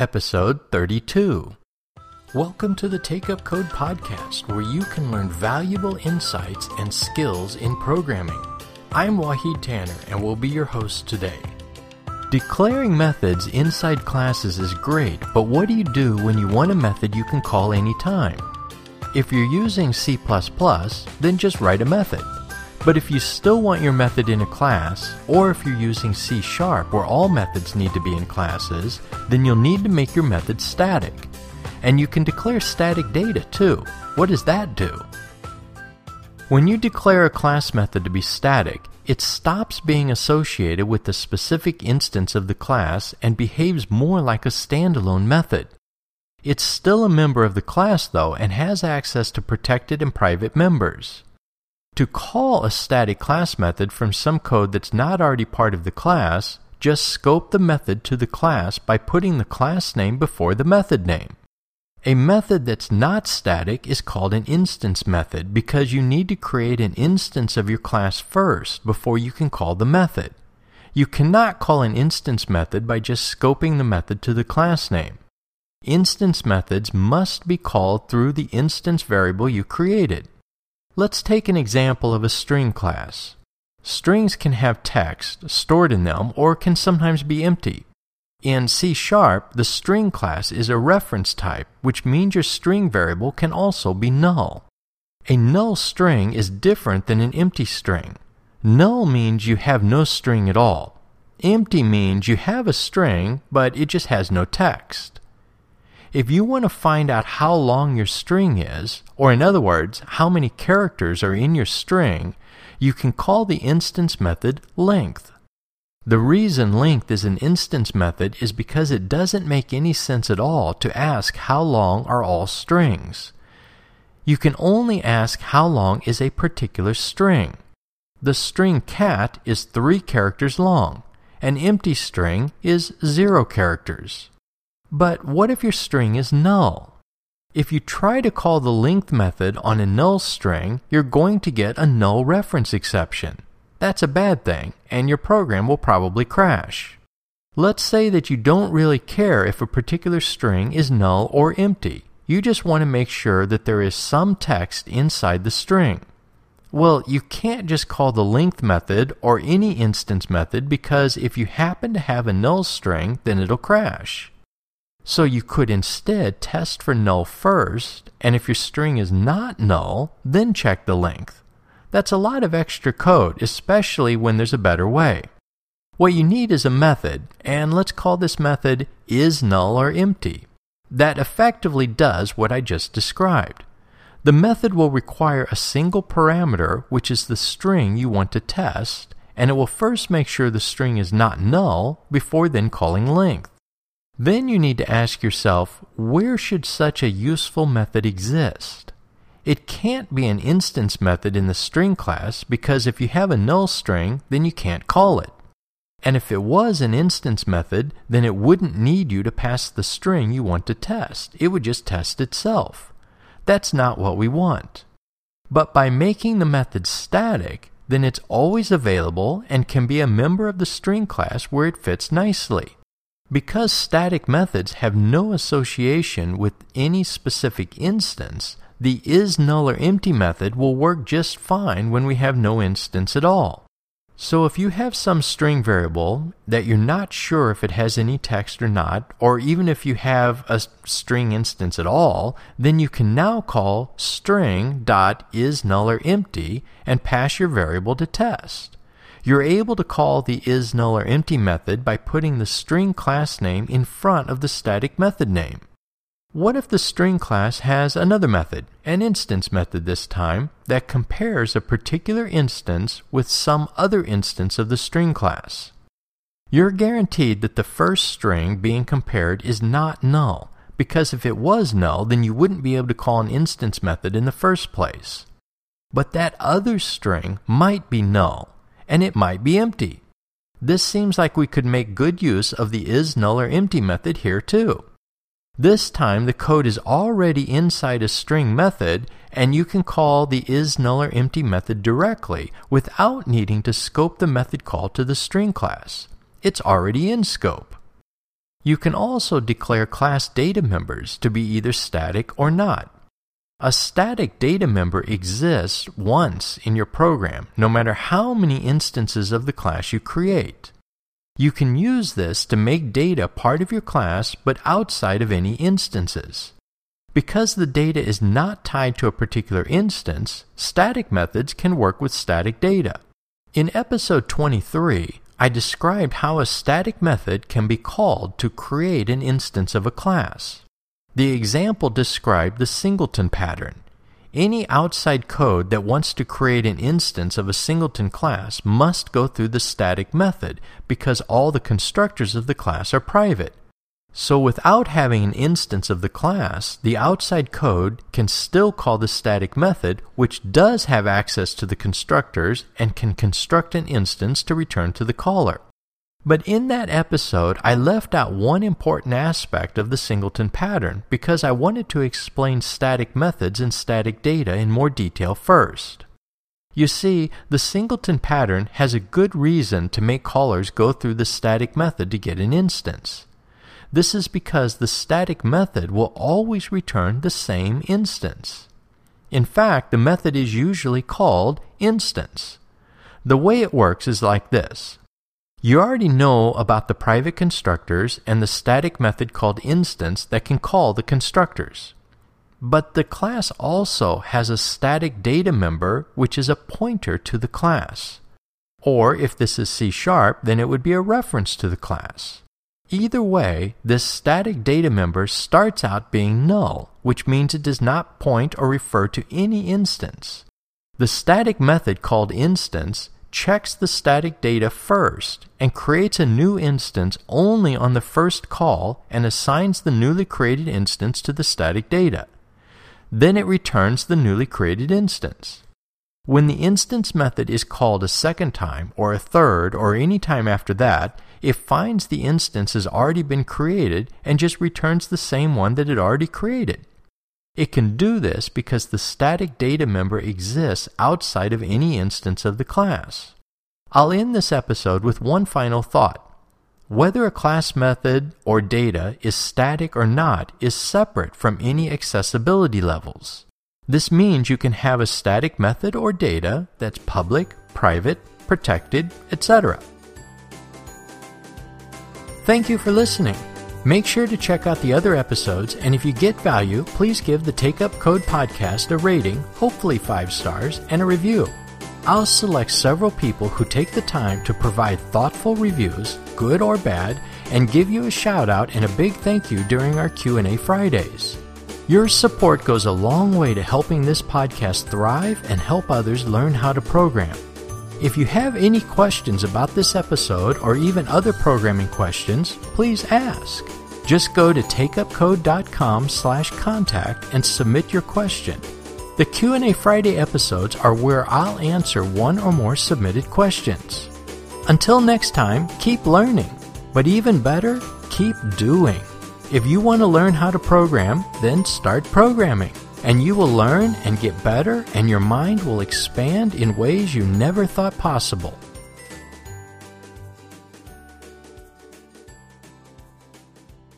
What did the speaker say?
episode 32. Welcome to the Take Up Code podcast, where you can learn valuable insights and skills in programming. I'm Wahid Tanner and will be your host today. Declaring methods inside classes is great, but what do you do when you want a method you can call anytime? If you're using C++, then just write a method. But if you still want your method in a class, or if you're using C# where all methods need to be in classes, then you'll need to make your method static. And you can declare static data too. What does that do? When you declare a class method to be static, it stops being associated with the specific instance of the class and behaves more like a standalone method. It's still a member of the class though and has access to protected and private members. To call a static class method from some code that's not already part of the class, just scope the method to the class by putting the class name before the method name. A method that's not static is called an instance method because you need to create an instance of your class first before you can call the method. You cannot call an instance method by just scoping the method to the class name. Instance methods must be called through the instance variable you created. Let's take an example of a string class. Strings can have text stored in them or can sometimes be empty. In C#, the string class is a reference type, which means your string variable can also be null. A null string is different than an empty string. Null means you have no string at all. Empty means you have a string, but it just has no text. If you want to find out how long your string is, or in other words, how many characters are in your string, you can call the instance method length. The reason length is an instance method is because it doesn't make any sense at all to ask how long are all strings. You can only ask how long is a particular string. The string cat is 3 characters long. An empty string is 0 characters. But what if your string is null? If you try to call the length method on a null string, you're going to get a null reference exception. That's a bad thing, and your program will probably crash. Let's say that you don't really care if a particular string is null or empty. You just want to make sure that there is some text inside the string. Well, you can't just call the length method or any instance method because if you happen to have a null string, then it'll crash. So you could instead test for null first, and if your string is not null, then check the length. That's a lot of extra code, especially when there's a better way. What you need is a method, and let's call this method isNull that effectively does what I just described. The method will require a single parameter, which is the string you want to test, and it will first make sure the string is not null before then calling length. Then you need to ask yourself, where should such a useful method exist? It can't be an instance method in the string class because if you have a null string, then you can't call it. And if it was an instance method, then it wouldn't need you to pass the string you want to test. It would just test itself. That's not what we want. But by making the method static, then it's always available and can be a member of the string class where it fits nicely. Because static methods have no association with any specific instance, the isNull method will work just fine when we have no instance at all. So if you have some string variable that you're not sure if it has any text or not, or even if you have a string instance at all, then you can now call string.isNull and pass your variable to test. You're able to call the isNull method by putting the string class name in front of the static method name. What if the string class has another method, an instance method this time, that compares a particular instance with some other instance of the string class? You're guaranteed that the first string being compared is not null, because if it was null, then you wouldn't be able to call an instance method in the first place. But that other string might be null, and it might be empty. This seems like we could make good use of the isNull method here too. This time the code is already inside a string method, and you can call the isNull method directly without needing to scope the method call to the string class. It's already in scope. You can also declare class data members to be either static or not. A static data member exists once in your program, no matter how many instances of the class you create. You can use this to make data part of your class but outside of any instances. Because the data is not tied to a particular instance, static methods can work with static data. In episode 23, I described how a static method can be called to create an instance of a class. The example described the singleton pattern. Any outside code that wants to create an instance of a singleton class must go through the static method because all the constructors of the class are private. So without having an instance of the class, the outside code can still call the static method, which does have access to the constructors and can construct an instance to return to the caller. But in that episode, I left out one important aspect of the singleton pattern because I wanted to explain static methods and static data in more detail first. You see, the singleton pattern has a good reason to make callers go through the static method to get an instance. This is because the static method will always return the same instance. In fact, the method is usually called instance. The way it works is like this. You already know about the private constructors and the static method called instance that can call the constructors. But the class also has a static data member which is a pointer to the class. Or if this is C#, then it would be a reference to the class. Either way, this static data member starts out being null, which means it does not point or refer to any instance. The static method called instance checks the static data first and creates a new instance only on the first call and assigns the newly created instance to the static data. Then it returns the newly created instance. When the instance method is called a second time or a third or any time after that, it finds the instance has already been created and just returns the same one that it already created. It can do this because the static data member exists outside of any instance of the class. I'll end this episode with one final thought. Whether a class method or data is static or not is separate from any accessibility levels. This means you can have a static method or data that's public, private, protected, etc. Thank you for listening. Make sure to check out the other episodes, and if you get value, please give the Take Up Code podcast a rating, hopefully 5 stars, and a review. I'll select several people who take the time to provide thoughtful reviews, good or bad, and give you a shout out and a big thank you during our Q&A Fridays. Your support goes a long way to helping this podcast thrive and help others learn how to program. If you have any questions about this episode or even other programming questions, please ask. Just go to takeupcode.com/contact and submit your question. The Q&A Friday episodes are where I'll answer one or more submitted questions. Until next time, keep learning, but even better, keep doing. If you want to learn how to program, then start programming. And you will learn and get better, and your mind will expand in ways you never thought possible.